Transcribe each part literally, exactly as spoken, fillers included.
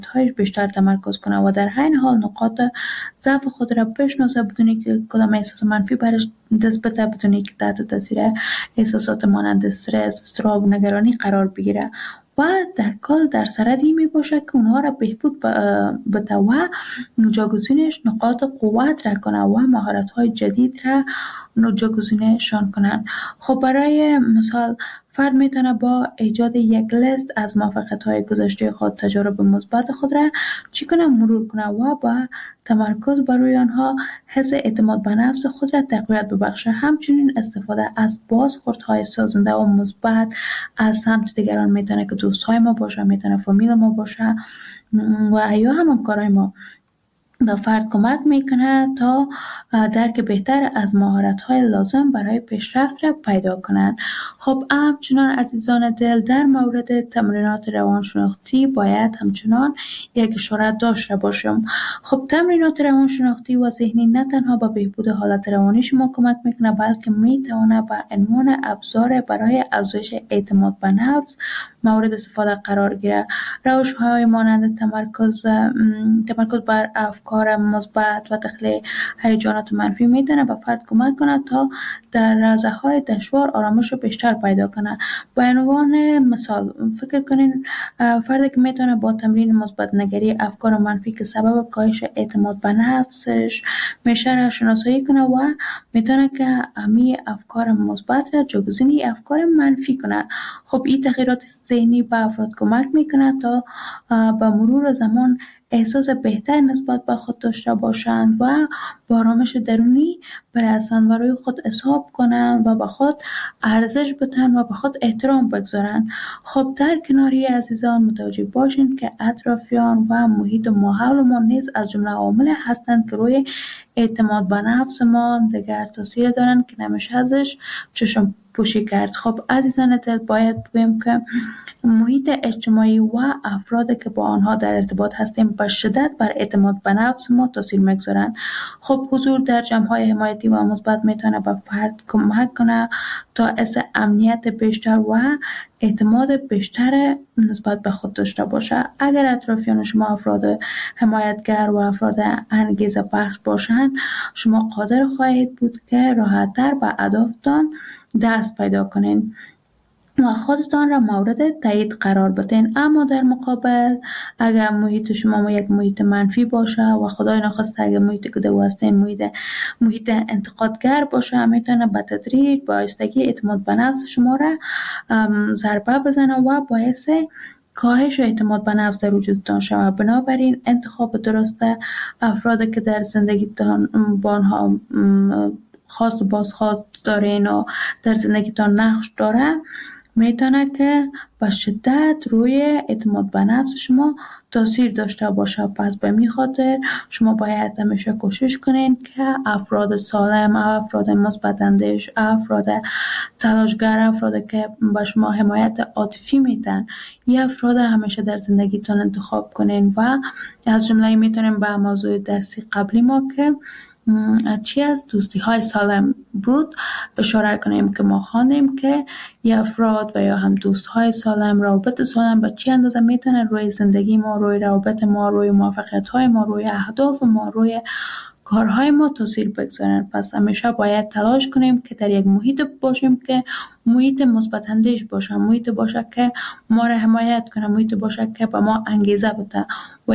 هایش بیشتر تمرکز کنه و در عین حال نقاط ضعف خود را بشناسه بدونی که کدام احساس منفی برش دست بده، بدونی که تحت تاثیر احساسات مانند استرس، اضطراب و نگرانی قرار بگیره و در کل در سردی می باشه که اونها را بهبود بده و جاگزینش نقاط قوت را کنه و مهارت های جدید را جاگزینشان کنن. خب برای مثال فرد میتونه با ایجاد یک لیست از موفقیت‌های گذشته خود، تجارب مثبت خود را چی کنه مرور کنه و با تمرکز بر روی آنها حس اعتماد به نفس خود را تقویت ببخشه. همچنین استفاده از بازخوردهای سازنده و مثبت از سمت دیگران میتونه که دوستای ما باشه، میتونه فامیل ما باشه و یا هم همکارای ما به فرد کمک میکنه تا درک بهتر از مهارت‌های لازم برای پیشرفت را پیدا کنند. خب همچنان عزیزان دل در مورد تمرینات روانشناختی باید همچنان یک اشاره داشته باشم. خب تمرینات روانشناختی و ذهنی نه تنها به بهبود حالت روانی شما کمک میکنه، بلکه میتونه به عنوان ابزار برای افزایش اعتماد به نفس مورد استفاده قرار گیره. روش‌های مانند تمرکز تمرکز بر افکار مثبت و تخلیه هیجانات منفی میتونه به فرد کمک کنه تا در لحظه‌های دشوار آرامش بیشتر پیدا کنه. به عنوان مثال فکر کنین فردی که میتونه با تمرین مثبت نگری افکار منفی که سبب کاهش اعتماد به نفسش میشه را شناسایی کنه و میتونه که همین افکار مثبت را جایگزین افکار منفی کنه. خب این تغییرات ذهنی به افراد کمک میکنه تا به مرور زمان احساس بهتر نسبت به خود داشته باشند و با آرامش درونی برسند و روی خود حساب کنند و به خود ارزش بدن و به خود احترام بگذارند. خب در کناری عزیزان متوجه باشید که اطرافیان و محیط ماحول ما نیز از جمله عوامل هستند که روی اعتماد به نفس ما دیگر تاثیر دارند که نمیشه ازش چشم پوشی کرد. خب عزیزان دل باید بگویم که محیط اجتماعی و افرادی که با آنها در ارتباط هستیم به شدت بر اعتماد به نفس ما تاثیر میگذارند. خب حضور در جمع‌های حمایتی و مثبت میتونه به فرد کمک کنه تا حس امنیت بیشتر و اعتماد بیشتر نسبت به خود داشته باشه. اگر اطرافیان شما افراد حمایتگر و افراد انگیزه بخش باشند، شما قادر خواهید بود که راحت‌تر به اهدافتان دست پیدا کنین و خودتان را مورد تایید قرار بدین. اما در مقابل اگر محیط شما یک محیط منفی باشه و خدای نخواسته اگر محیط که دو هستین محیط محیط انتقادگر باشه، میتونه به تدریج با آهستگی اعتماد به نفس شما را ضربه بزنه و باعث کاهش اعتماد به نفس در وجودتان شود. بنابراین انتخاب درست افرادی که در زندگیتان با آنها خاص و بازخواد دارین و در زندگیتان نقش داره میتونه که به شدت روی اعتماد به نفس شما تاثیر داشته باشه. پس به می خاطر شما باید همیشه کوشش کنین که افراد سالم، افراد مثبت اندیش، افراد تلاشگر، افراد که به شما حمایت عاطفی میدن، این افراد همیشه در زندگیتون انتخاب کنین و از جمله میتونیم به موضوع درسی قبلی ما که چی از دوستی های سالم بود اشاره کنیم که ما خواندیم که یا افراد و یا هم دوست های سالم، روابط سالم به چی اندازه میتونه روی زندگی ما، روی روابط ما، روی موفقیت های ما، روی اهداف ما، روی کارهای ما تاثیر بگذارن. پس همیشه باید تلاش کنیم که در یک محیط باشیم که محیط مثبت اندیش باشه، محیط باشه که ما را حمایت کنه، محیط باشه که به ما انگیزه بده و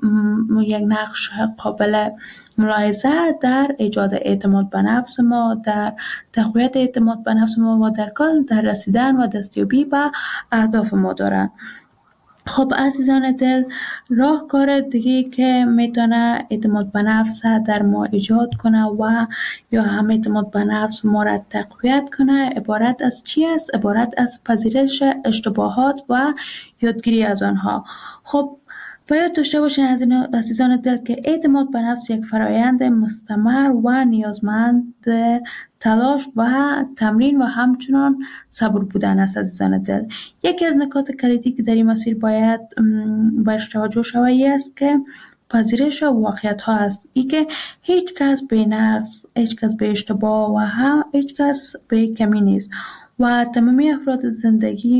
یک نقش قابل ملاحظه در ایجاد اعتماد به نفس ما، در تقویت اعتماد به نفس ما و در کل در رسیدن و دستیابی به اهداف ما دارن. خب عزیزان دل، راهکار دیگه که میتونه اعتماد به نفس در ما ایجاد کنه و یا هم اعتماد به نفس ما را تقویت کنه عبارت از چی است؟ عبارت از پذیرش اشتباهات و یادگیری از آنها. خب باید داشته باشین از این عزیزان دل که اعتماد به نفس یک فرایند مستمر و نیازمند تلاش و تمرین و همچنان صبر بودن است. عزیزان دل، یکی از نکات کلیدی که در این مسیر باید برش توجه شود است که پذیرش واقعیت ها است. ای که هیچ کس به نقص، هیچ کس به اشتباه و هم هیچ کس به کمی نیست و تمامی افراد زندگی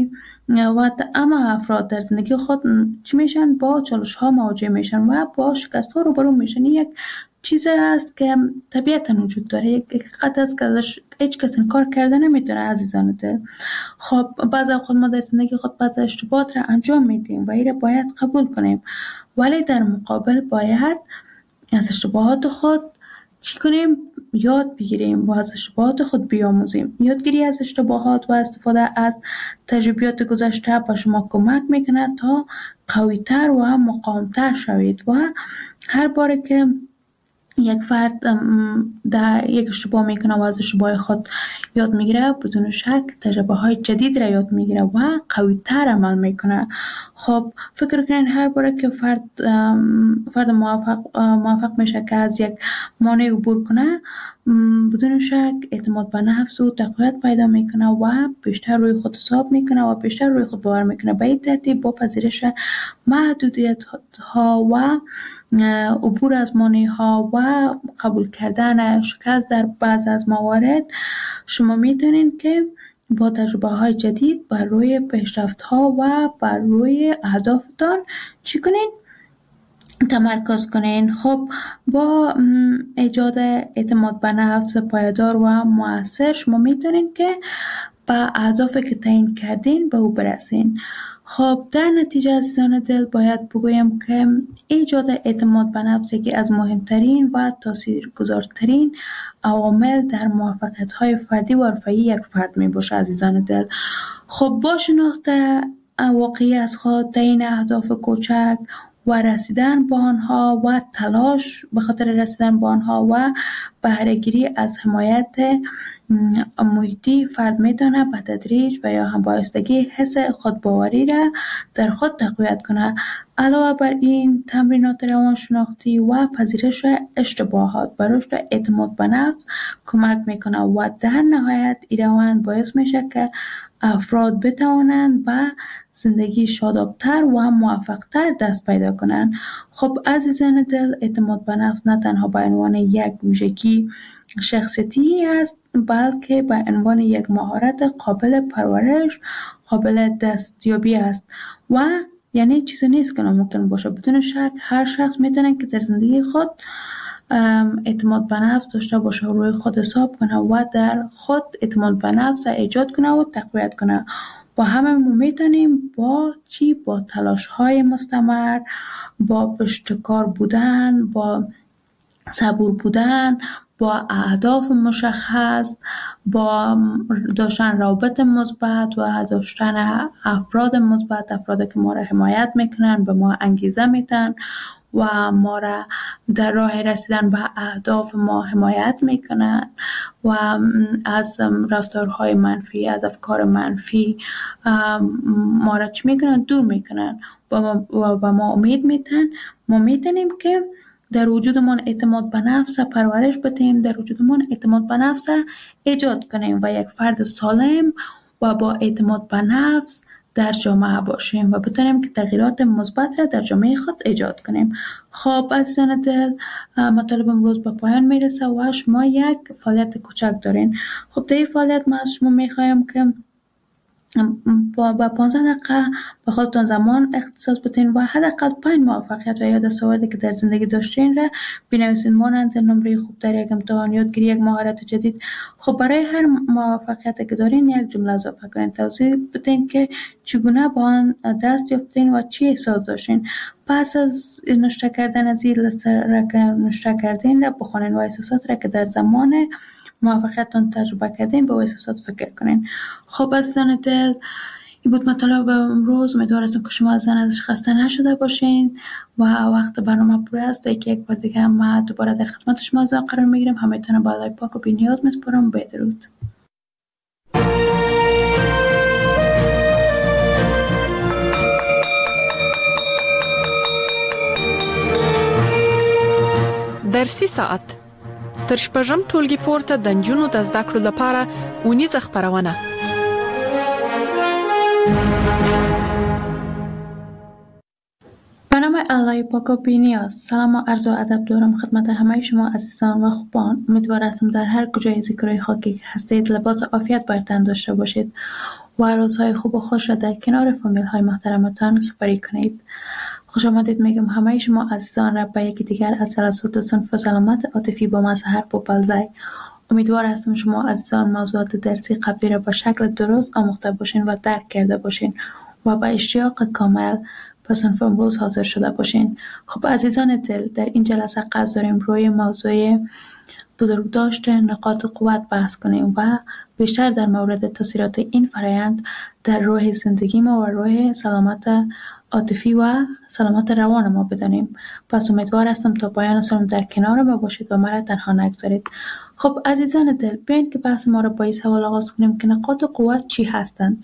و اما افراد در زندگی خود چی میشن؟ با چالش ها مواجه میشن و با شکست ها روبرو میشن. یک چیزی است که طبیعتا وجود داره، یک حقیقت است که ازش هیچ کس انکار کرده نمیتونه عزیزان دل. خب بعضی خود ما در زندگی خود بعضی اشتباهات را انجام میدیم و این باید قبول کنیم، ولی در مقابل باید از اشتباهات خود چی کنیم؟ یاد بگیریم و از اشتباهات خود بیاموزیم. یادگیری از اشتباهات و استفاده از تجربیات گذشته به شما کمک میکنه تا قوی‌تر و مقاوم‌تر شوید و هر بار که یک فرد در یک اشتباه میکنه و از اشتباه خود یاد میگیره، بدون شک تجربه های جدید را یاد میگیره و قوی تر عمل میکنه. خب فکر کنین هر باره که فرد فرد موفق موفق میشه که از یک مانع عبور کنه، بدون شک اعتماد به نفس و تقویت پیدا میکنه و بیشتر روی خود حساب میکنه و بیشتر روی خود باور میکنه. به این ترتیب با پذیرش محدودیت ها و عبور از مانع ها و قبول کردن شکست در بعض از موارد، شما میتونین که با تجربه های جدید بر روی پیشرفت ها و بر روی اهدافتان چی کنین؟ تمرکز کنین. خب با ایجاد اعتماد به نفس پایدار و مؤثر، شما میتونین که به اهدافی که تعیین کردین به او برسین. خب در نتیجه عزیزان دل باید بگویم که ایجاد اعتماد به نفس یکی از مهمترین و تاثیرگذارترین عوامل در موفقیت‌های فردی و حرفه‌ای یک فرد می باشه عزیزان دل. خب با شناخت واقعی از خود، تعیین اهداف کوچک و رسیدن به آنها و تلاش به خاطر رسیدن به آنها و بهره‌گیری از حمایت محیطی، فرد میتونه به تدریج و یا هم بایستگی حس خودباوری را در خود تقویت کنه. علاوه بر این، تمرینات روانشناختی و پذیرش اشتباهات به رشد اعتماد به نفس کمک میکنه و در نهایت این روند باعث میشه که افراد بتوانند به زندگی شادابتر و موفقتر دست پیدا کنند. خب عزیزان دل، اعتماد به نفس نه تنها به عنوان یک ویژگی شخصیتی است، بلکه به عنوان یک مهارت قابل پرورش، قابل دستیابی است و یعنی چیزی نیست که ناممکن باشه. بدون شک هر شخص میتونه که در زندگی خود اعتماد به نفس داشته باشه و روی خود حساب کنه و در خود اعتماد به نفس ایجاد کنه و تقویت کنه و همه ما میتونیم با چی؟ با تلاش های مستمر، با پشتکار بودن، با صبور بودن، با اهداف مشخص، با داشتن روابط مثبت و داشتن افراد مثبت، افرادی که ما را حمایت میکنن، به ما انگیزه میدن و ما را در راه رسیدن به اهداف ما حمایت میکنن و از رفتارهای منفی، از افکار منفی ما را چی میکنن؟ دور میکنن و به ما امید میدن. ما میتونیم که در وجودمون اعتماد به نفس پرورش بدیم، در وجودمون اعتماد به نفس ایجاد کنیم و یک فرد سالم و با اعتماد به نفس در جامعه باشیم و بتونیم که تغییرات مثبت را در جامعه خود ایجاد کنیم. خب عزیزان دل، مطالب امروز به پایان میرسه و شما یک فعالیت کوچک دارین. خب در این فعالیت ما از شما میخوایم که با با پانزده دقیقه به خودتون زمان اختصاص بدین و حداقل پنج موفقیت و یا دستاوردی که در زندگی داشتین را بنویسین، مانند نمره خوب در یک امتحان، یادگیری یک مهارت جدید. خب برای هر موفقیتی که دارین یک جمله اضافه کنین، توضیح بدین که چگونه با آن دست یافتین و چی احساس داشتین. پس از نوشته کردن از این لیست را که نوشته کردین را بخونین و احساسات را که در زمان موفقیتتان تجربه کردین به احساسات فکر کنین. خب عزیزان دل، این بود مطالب امروز. امیدوارم که شما از ازش خسته نشده باشین و وقت برنامه پر است. یکی یک بار دیگه ما دوباره در خدمت شما قرار میگیریم. همتون با الله پاک و بی‌نیاز میسپارم. بدرود. درسي ساعت تر شپږم ټولګي پورته د نجونو د زده کړو لپاره اونیزه خپرونه. به نام الله پاک و بی‌نیاز، سلام و عرض و ادب دارم خدمت همه شما عزیزان و خوبان. امیدوارم در هر کجای زیکرای خاکی هستید لباس عافیت بر تن داشته باشید و روزهای خوب و خوش را در کنار فامیل های محترمتان سپری کنید. خوش آمدید میگم همه شما عزیزان را به یکی دیگر از جلسات صنف سلامت عاطفی با مظهر پوپلزای. امیدوار هستم شما عزیزان موضوعات درسی قبلی را به شکل درست آموخته باشین و درک کرده باشین و با اشتیاق کامل به صنف امروز حاضر شده باشین. خب عزیزان دل، در این جلسه قصد داریم روی موضوع بزرگداشت نقاط قوت بحث کنیم و بیشتر در مورد تاثیرات این فرایند در روح زندگی ما و روح سلامت عاطفی و سلامت روان ما بدانیم. پس امیدوار هستم تا پایان سالم در کنار ما باشید و مرا تنها نگذارید. خب عزیزان دل، بیاین که بحث ما را با این سوال آغاز کنیم که نقاط قوت چی هستند؟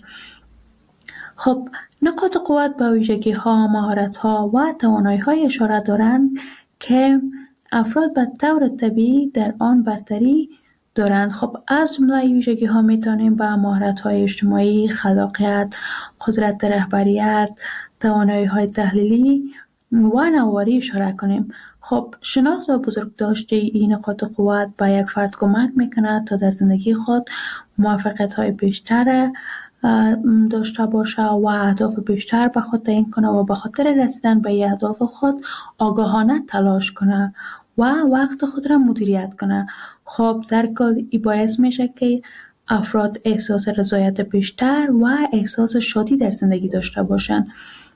خب نقاط قوت به ویژگی ها، مهارت ها و توانایی های اشاره دارند که افراد به طور طبیعی در آن برتری دارند. خب از جمله ویژگی ها میتونیم به مهارت های اجتماعی، خلاقیت، قدرت رهبریت، توانایی های تحلیلی و نوآوری اشاره کنیم. خب شناخت و بزرگداشت این نقاط قوت به یک فرد کمک میکند تا در زندگی خود موفقیت های بیشتر داشته باشه و اهداف بیشتر به خود تعیین کنه و به خاطر رسیدن به اهداف خود آگاهانه تلاش کنه و وقت خود را مدیریت کنه. خب در کل این باعث میشه که افراد احساس رضایت بیشتر و احساس شادی در زندگی داشته باشن.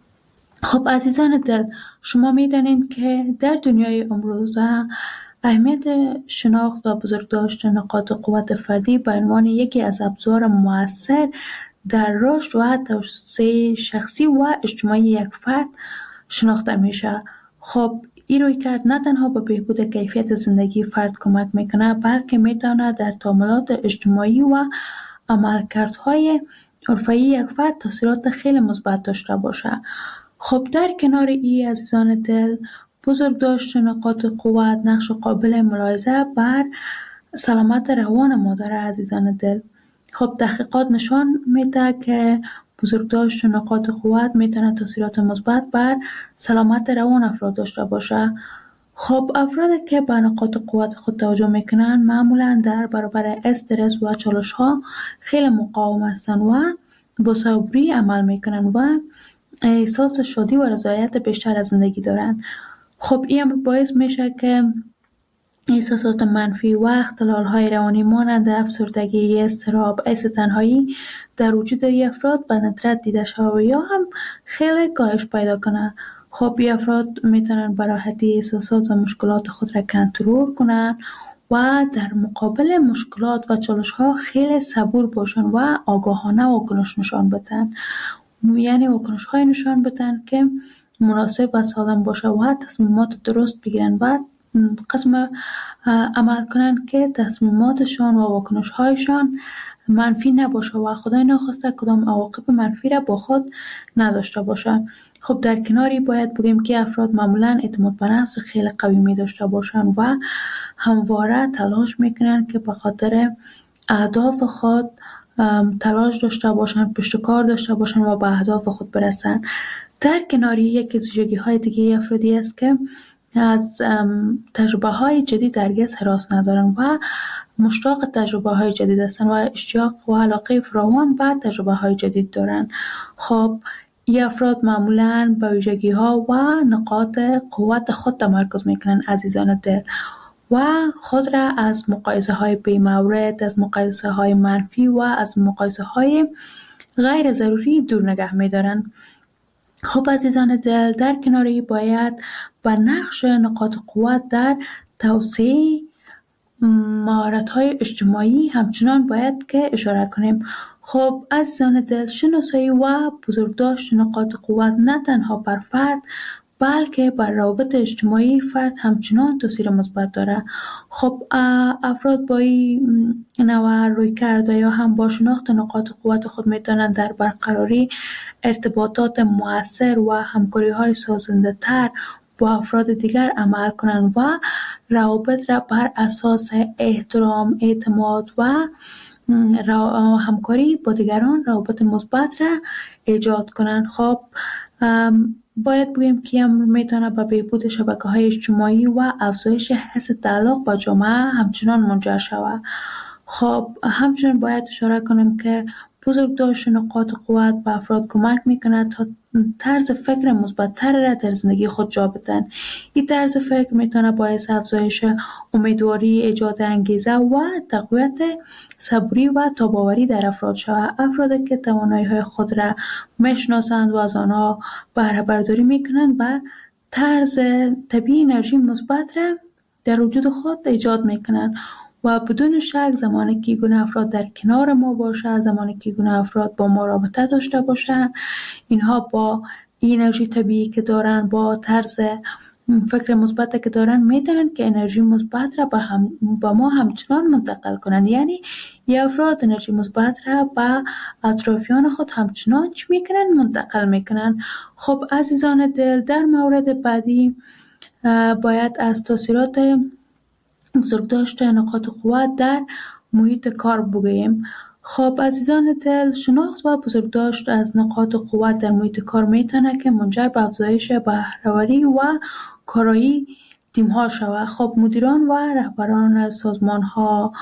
خب عزیزان دل، شما میدانید که در دنیای امروزه اهمیت شناخت و بزرگداشت نقاط قوت فردی به عنوان یکی از ابزار مؤثر در رشد و توسعه شخصی و اجتماعی یک فرد شناخته میشه. خب این رویکرد نه تنها به بهبود کیفیت زندگی فرد کمک میکنه، بلکه میتونه در تعاملات اجتماعی و عملکردهای حرفه‌ای یک فرد تاثیرات خیلی مثبت داشته باشه. خب در کنار این عزیزان دل، بزرگداشت نقاط قوت نقش قابل ملاحظه بر سلامت روان ما داره عزیزان دل. خب تحقیقات نشان میده که بزرگداشت نقاط قوت میتونه تاثیرات مثبت بر سلامت روان افراد داشته باشه. خب افرادی که به نقاط قوت خود توجه میکنن معمولا در برابر استرس و چالش ها خیلی مقاوم هستن و با صبری عمل میکنن و احساس شادی و رضایت بیشتر از زندگی دارن. خب این باعث میشه که احساسات منفی و اختلال‌های روانی مانند افسردگی، اضطراب، حس تنهایی در وجود این افراد به ندرت دیده شود یا هم خیلی کاهش پیدا کنه. خب این افراد میتونن به راحتی احساسات و مشکلات خود را کنترل کنن و در مقابل مشکلات و چالش‌ها خیلی صبور باشن و آگاهانه واکنش نشان بدن. یعنی واکنش های نشان بدن که مناسب و سالم باشه و تصمیمات درست بگیرن و قسم عمل کنن که تصمیماتشان و واکنش هایشان منفی نباشه و خدای نخواسته کدام عواقب منفی را با خود نداشته باشه. خب در کناری باید بگیم که افراد معمولا اعتماد به نفس خیلی قوی می داشته باشن و همواره تلاش میکنن که به خاطر اهداف خود تلاش داشته باشن، پشتکار داشته باشن و به اهداف خود برسن. در کناری یکی از ویژگی های دیگه افرادی است که از تجربه های جدید هرگز هراس ندارن و مشتاق تجربه های جدید هستن و اشتیاق و علاقه فراوان به تجربه های جدید دارن. خب این افراد معمولاً به ویژگی ها و نقاط قوت خود تمرکز میکنن عزیزان دل و خود را از مقایسه های بی مورد، از مقایسه های منفی و از مقایسه های غیر ضروری دور نگه می دارن. خب عزیزان دل، در کناری باید به نقش نقاط قوت در توسعه مهارت های اجتماعی همچنان باید که اشاره کنیم. خب عزیزان دل، شناسایی و بزرگداشت نقاط قوت نه تنها بر فرد بلکه بر روابط اجتماعی فرد همچنان تاثیر مثبت داره. خب افراد با این نوع روی کرده یا هم با شناخت نقاط قوت خود میتونن در برقراری ارتباطات مؤثر و همکاری های سازنده تر با افراد دیگر عمل کنند و روابط را بر اساس احترام، اعتماد و همکاری با دیگران روابط مثبت را ایجاد کنند. خب باید بگیم که امر میتونه به بهبود شبکه‌های اجتماعی و افزایش حس تعلق با جامعه همچنان منجر شود. خب همچنین باید اشاره کنیم که بزرگداشت نقاط قوت به افراد کمک میکنه تا طرز فکر مثبت‌تر را در زندگی خود جا بدن. این طرز فکر میتونه باعث افزایش امیدواری، ایجاد انگیزه و تقویت صبوری و تاباوری در افراد شود. افرادی که توانایی‌های خود را میشناسند و از آنها بهره برداری میکنند و طرز طبیعی انرژی مثبت را در وجود خود ایجاد میکنند و بدون شک زمانی که این افراد در کنار ما باشه، زمانی که این افراد با ما رابطه داشته باشن، اینها با این انرژی طبیعی که دارن، با طرز فکر مثبت که دارن، میتونن که انرژی مثبت را با, هم با ما همچنان منتقل کنن. یعنی یه افراد انرژی مثبت را با اطرافیان خود همچنان چی میکنن؟ منتقل میکنن. خب عزیزان دل، در مورد بعدی باید از تاثیرات بزرگداشت نقاط قوت در محیط کار بگوییم. خب عزیزان دل، شناخت و بزرگداشت از نقاط قوت در محیط کار میتونه که منجر به افزایش بهره‌وری و کارایی تیم ها شود. خب مدیران و رهبران سازمان ها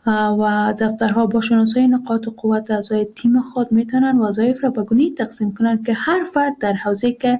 و دفترها با شناسایی نقاط قوت اعضای تیم خود میتونن وظایف را به گونه‌ای تقسیم کنند که هر فرد در حوزه‌ای که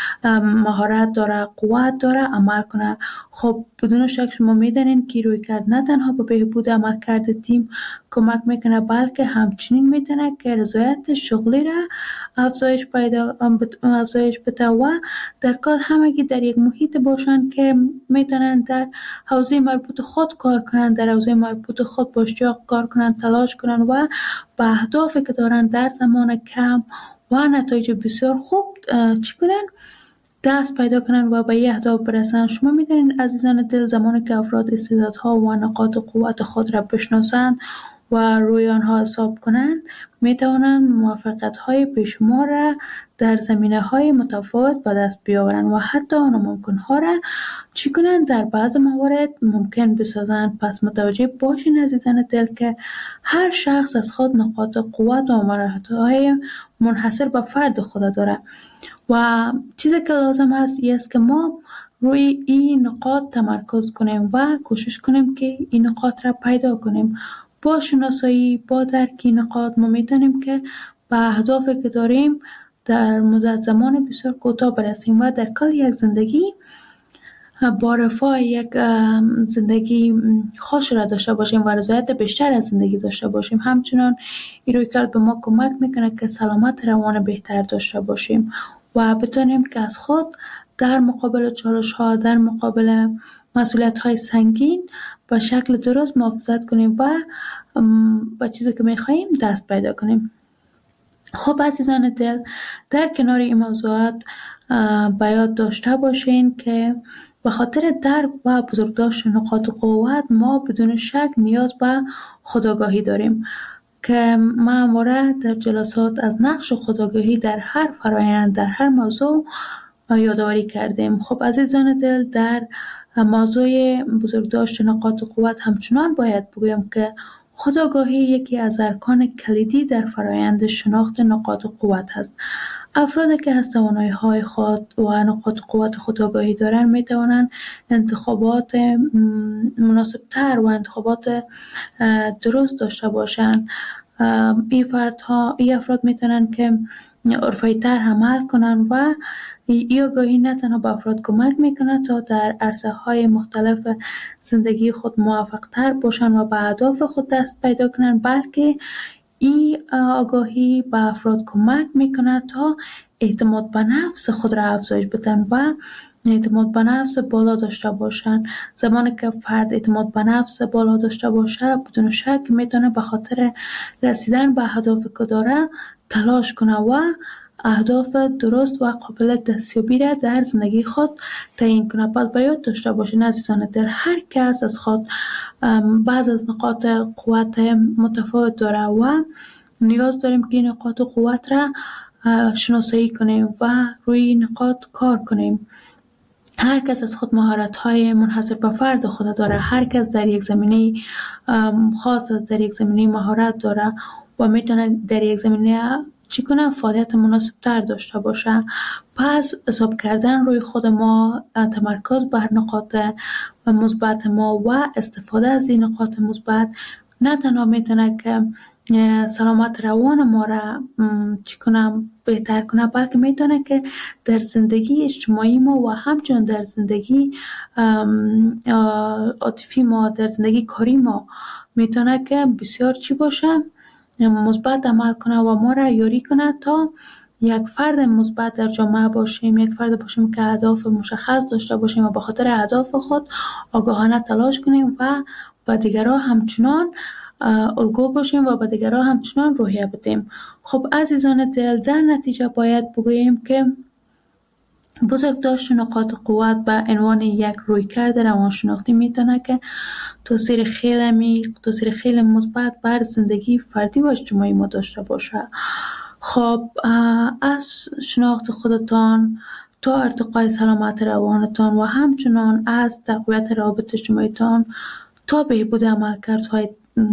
مهارت داره، قوت داره، عمل کنه. خب بدون شک شما میدونین که رویکرد نه تنها به بهبود عملکرد تیم کمک میکنه، بلکه همچنین میتونه که رضایت شغلی را افزایش پیدا افزایش بده و در کل همگی در یک محیط باشن که میتونن در حوزه مربوط خود کار کنن، در حوزه مربوط خود با اشتیاق کار کنن، تلاش کنن و به اهدافی که دارن در زمان کم و نتایج بسیار خوب چی کنن؟ دست پیدا کنن و به یه اهداف برسن. شما میدونین عزیزان دل، زمانی که افراد استعدادها و نقاط قوت خود را بشناسند و روی آنها حساب کنند، میتوانند موفقیت‌های بیشمار را در زمینه‌های متفاوت به دست بیاورند و حتی ناممکن‌ها را چی کنند؟ در بعض موارد ممکن بسازند. پس متوجه باشین عزیزان دل که هر شخص از خود نقاط قوت و مهارت‌های منحصر به فرد خود داره و چیزی که لازم است این است که ما روی این نقاط تمرکز کنیم و کوشش کنیم که این نقاط را پیدا کنیم. با شناسایی، با درک این نقاط ما میتونیم که به اهدافی که داریم در مدت زمان بسیار کوتاه برسیم و در کل یک زندگی با رفاه، یک زندگی خوش را داشته باشیم و رضایت بیشتر از زندگی داشته باشیم. همچنان این رویکرد به ما کمک میکنه که سلامت روان بهتر داشته باشیم و بتونیم که از خود در مقابل چالش ها، در مقابل مسئولیت های سنگین به شکل درست محافظت کنیم و به چیزی که میخواییم دست پیدا کنیم. خب عزیزان دل، در کنار این موضوعات به یاد داشته باشین که به خاطر درک و بزرگداشت نقاط قوت ما بدون شک نیاز به خودآگاهی داریم که ما همواره در جلسات از نقش خودآگاهی در هر فرایند، در هر موضوع یادآوری کردیم. خب عزیزان دل، در موضوع بزرگداشت نقاط قوت همچنان باید بگویم که خودآگاهی یکی از ارکان کلیدی در فرایند شناخت نقاط قوت است. افرادی که از توانایی‌های خود و نقاط قوت خودآگاهی دارند می توانند انتخابات مناسب‌تر و انتخابات درست داشته باشند. این فردها، این افراد می توانند که حرفه‌ای‌تر عمل کنند و این آگاهی نه تنها به افراد کمک میکنه تا در عرصه‌های مختلف زندگی خود موفق‌تر باشند و به اهداف خود دست پیدا کنند، بلکه این آگاهی به افراد کمک میکنه تا اعتماد به نفس خود را افزایش بدن و اعتماد به نفس بالا داشته باشن. زمانی که فرد اعتماد به نفس بالا داشته باشه، بدون شک میتونه به خاطر رسیدن به اهدافی که داره تلاش کنه و اهداف درست و قابل دستیابی را در زندگی خود تعیین کنه. باید به یاد داشته باشین عزیزان دل، هر کس از خود بعض از نقاط قوت متفاوت داره و نیاز داریم که این نقاط قوت را شناسایی کنیم و روی این نقاط کار کنیم. هر کس از خود مهارت‌های منحصر به فرد خود داره، هر کس در یک زمینه خاص، در یک زمینه مهارت داره و میتونه در یک زمینه چی کنه؟ فعالیت مناسب تر داشته باشه. پس حساب کردن روی خود ما، تمرکز بر نقاط مثبت ما و استفاده از این نقاط مثبت نه تنها میتونه که سلامت روان ما را چی کنم بهتر کنه، بلکه میتونه که در زندگی اجتماعی ما و همچنین در زندگی عاطفی ما، در زندگی کاری ما میتونه که بسیار چی باشه، مثبت عمل کنه و ما را یاری کنه تا یک فرد مثبت در جامعه باشیم، یک فرد باشیم که اهداف مشخص داشته باشیم و به خاطر اهداف خود آگاهانه تلاش کنیم و به دیگران همچنان الگو باشیم و به دیگران همچنان روحیه بدیم. خب عزیزان دل، در نتیجه باید بگوییم که بزرگداشت نقاط قوت به عنوان یک رویکرد روانشناختی میتونه که تاثیر خیلی عمیق، تاثیر خیلی مثبت بر زندگی فردی و اجتماعی ما داشته باشه. خب از شناخت خودتان تا ارتقای سلامت روانتان و همچنان از تقویت روابط اجتماعیتان تا بهبود عملکردهای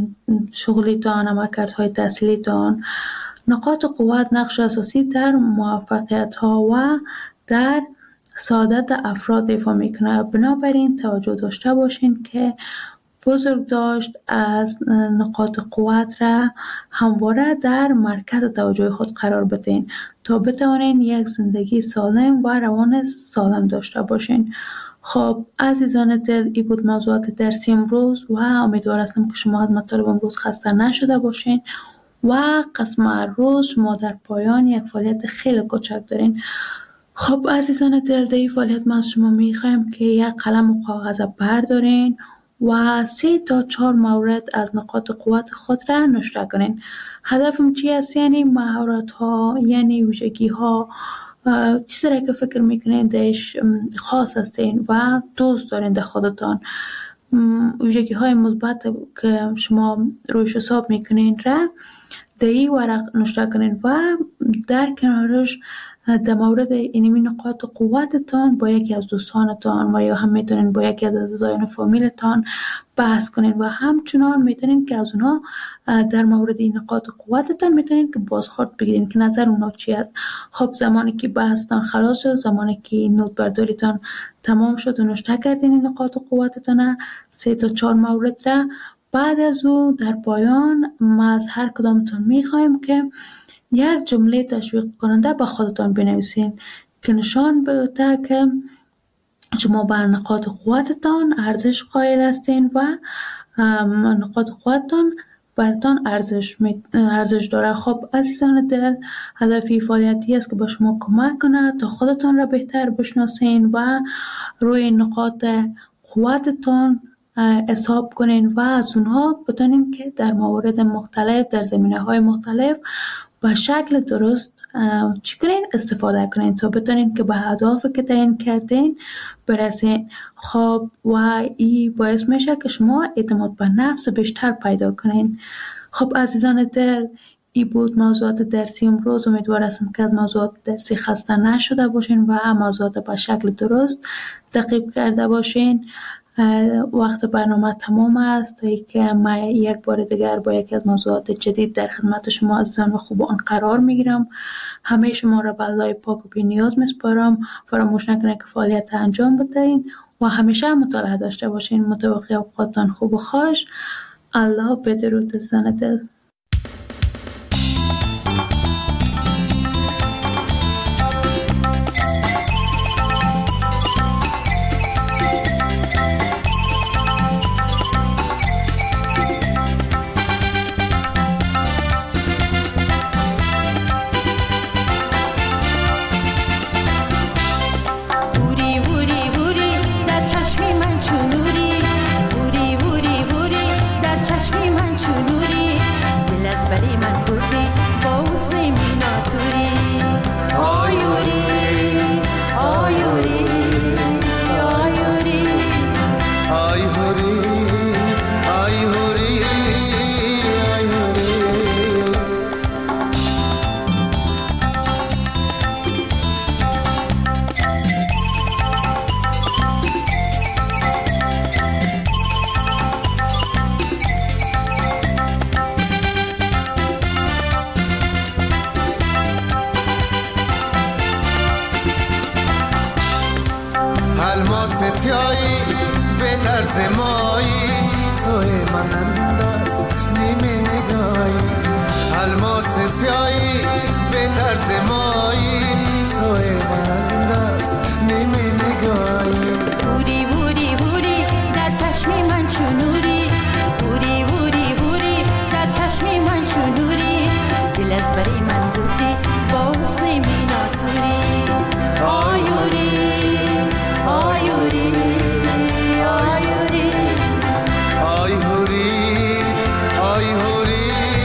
شغلیتان، عملکردهای تحصیلیتان، نقاط قوت نقش اساسی در موفقیت ها و در سعادت افراد ایفا میکنه. بنابراین توجه داشته باشین که بزرگداشت از نقاط قوت را همواره در مرکز توجه خود قرار بدین تا بتوانین یک زندگی سالم و روان سالم داشته باشین. خب عزیزان دل، این بود موضوعات درسی امروز و امیدوار هستم که شما از مطالب امروز خسته نشده باشین و قسم روز شما در پایان یک فعالیت خیلی کوچک دارین. خب عزیزان دل، در این فعالیت ما از شما میخوایم که یک قلم و کاغذ بردارین و سه تا چهار مورد از نقاط قوت خود را نوشته کنین. هدفم چی است؟ یعنی مهارت ها، یعنی ویژگی ها، چیزی را که فکر میکنین درش خاص هستین و دوست دارین در خودتان، ویژگی های مثبت که شما رویش حساب میکنین را در این ورق نوشته کنین و در کنارش در مورد اینمی نقاط قوتتان با یکی از دوستانتان و یا هم میتونین با یکی از اعضایان فامیلتان بحث کنین و همچنان میتونین که از اونها در مورد این نقاط قوتتان میتونین که بازخورد بگیرین که نظر اونها چی است. خب زمانی که بحثتان خلاص شد، زمانی که نوت برداریتان تمام شد و نوشته کردین این نقاط قوتتان سه تا چهار مورد را، بعد از او در پایان ما از هر کدامتان میخوایم که یک جمله تشویق کننده به خودتان بنویسین که نشان بده که شما به نقاط قوتتان ارزش قائل هستین و نقاط قوتتان براتان ارزش ارزش داره. خب عزیزان دل، هدفی فعالیتی است که به شما کمک کنه تا خودتان را بهتر بشناسین و روی نقاط قوتتان حساب کنین و از اونها بتونین که در موارد مختلف، در زمینه‌های مختلف به شکل درست چی کنین؟ استفاده کنین تا بتونین که به اهدافی که تعیین کردین برسین. خب و این باعث میشه که شما اعتماد به نفس بیشتر پیدا کنین. خب عزیزان دل، این بود موضوعات درسی امروز. امیدوار هستم که از موضوعات درسی خسته نشده باشین و موضوعات به شکل درست تعقیب کرده باشین. وقت برنامه تمام است تا اینکه من یک بار دیگر با یکی از موضوعات جدید در خدمت شما عزیزان و خوبان قرار میگیرم. همه شما را به الله پاک و بی نیاز میسپارم. فراموش نکنید که فعالیت انجام بدهید و همیشه مطالعه داشته باشین. متوقع اوقاتتان خوب و خوش. الله بدرود عزیزان دل. سیایی به طرز مایی سوی من انداز نیمه نگاهی الماس سیایی به طرز مایی سوی مانند است نیمه نگاهی بوری بوری بوری در چشم من چون نوری بوری بوری بوری در چشم من چون نوری دل از بری من بودی با حسن میناتوری آیوری آیوری آیوری آیهوری آیهوری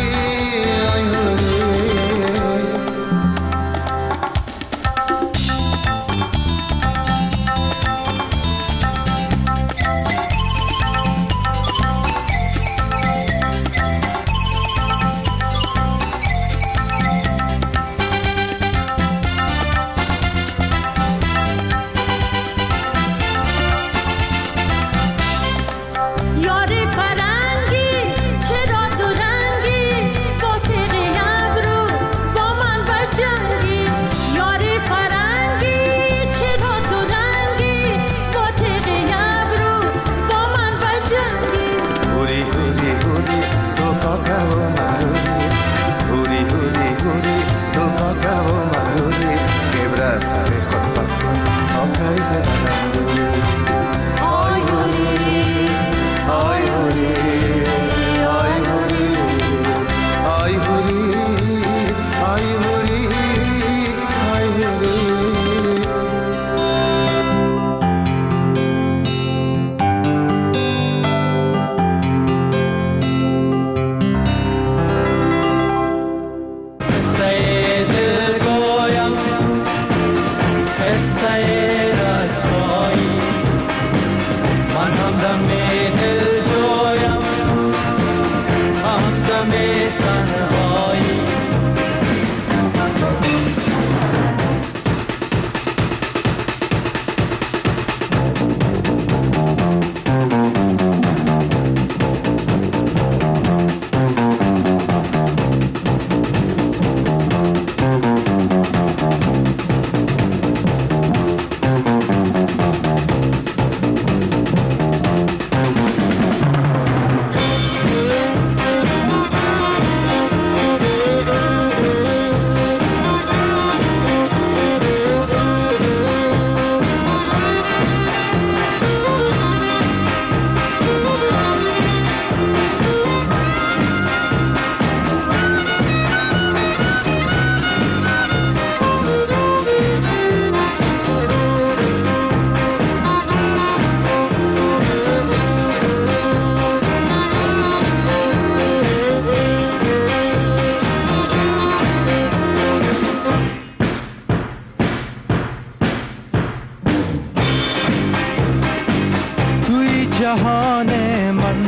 جهان من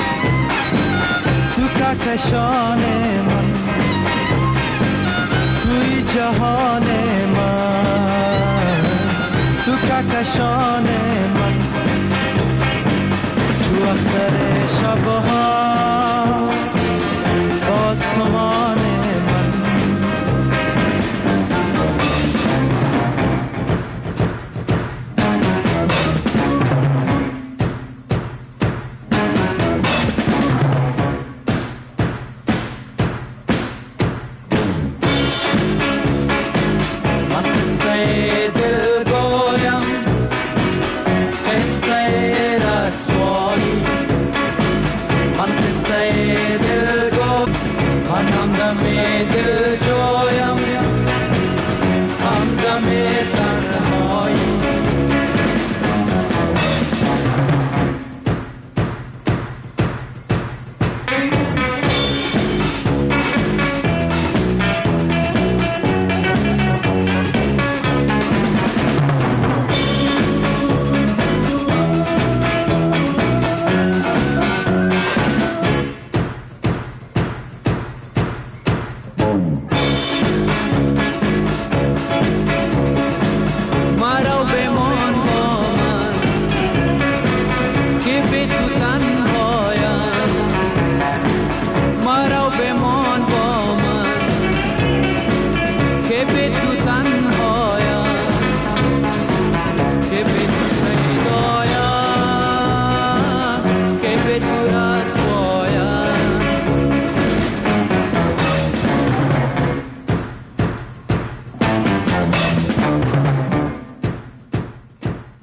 تو کهکشان من توی جهان من تو کهکشان من تو اختر شبها